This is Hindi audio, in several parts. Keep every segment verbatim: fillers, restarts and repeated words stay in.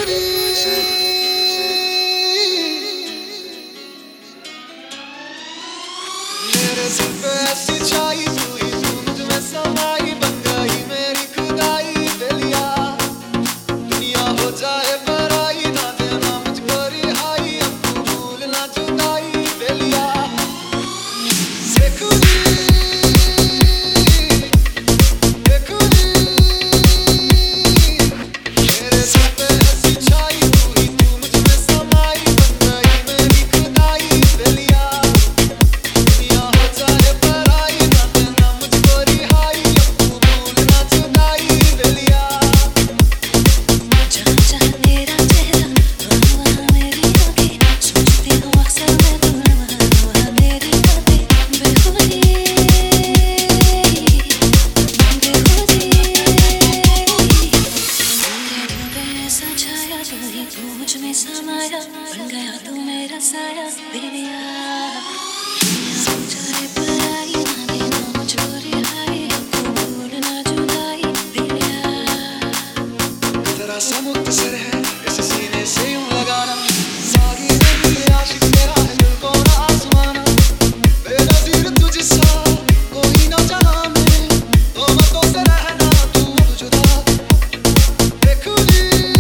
मेरे सिर पे ऐसी छाई हुई, तू मुझ में समाई, बन गई मेरी खुदाई। दिलिया दुनिया हो जाए पराई, ना देना मुझको रिहाई, अब तू भूलना जुदाई। दिलिया देखूंगी देखूंगी मेरे सिर पे ऐसी छाई हुई, तू मुझ में समाई, बन गई मेरी खुदाई। दिलिया तू मुझ में समाया, बन गया तू मेरा साया। दिलिया जाए पराई, ना देना मुझको रिहाई, तू भूलना जुदाई। दिलिया तेरा सा मुख्तसर है, इस सीने से यूं लगाना, सागी मेरी आशिक तेरा है, दिल को ना आसमाना। बेनज़ीर तुझसा कोई ना जहां में, तोहमतों से रहना तू अब जुदा। देखूंगी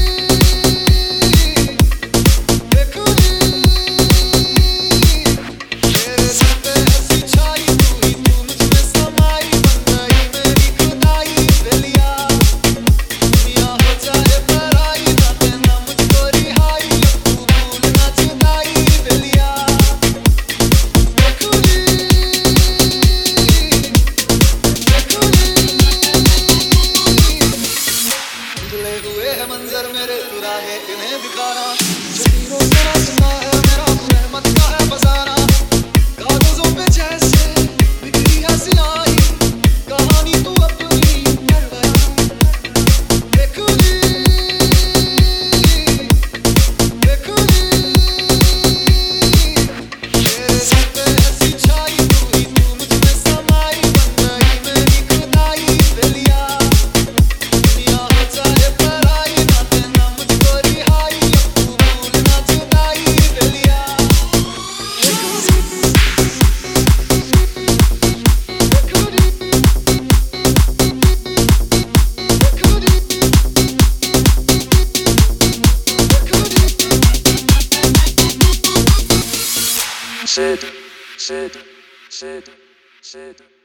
हुए है मंजर मेरे तुराहे इन्हें दिखाना, जमीरों से आसमां है मेरा, रहमत का है बसाना। कागजों पे जैसे बिखरी है सियाही, कहानी तू अपनी कर बयां। देखूंगी देखूंगी मेरे सिर पे ऐसी छाई हुई, तू मुझ में समाई, बन गई मेरी खुदाई। दिलिया दुनिया हो जाए पराई, ना देना मुझको रिहाई, अब तू भूलना जुदाई। दिलिया Sid, Sid, Sid, Sid.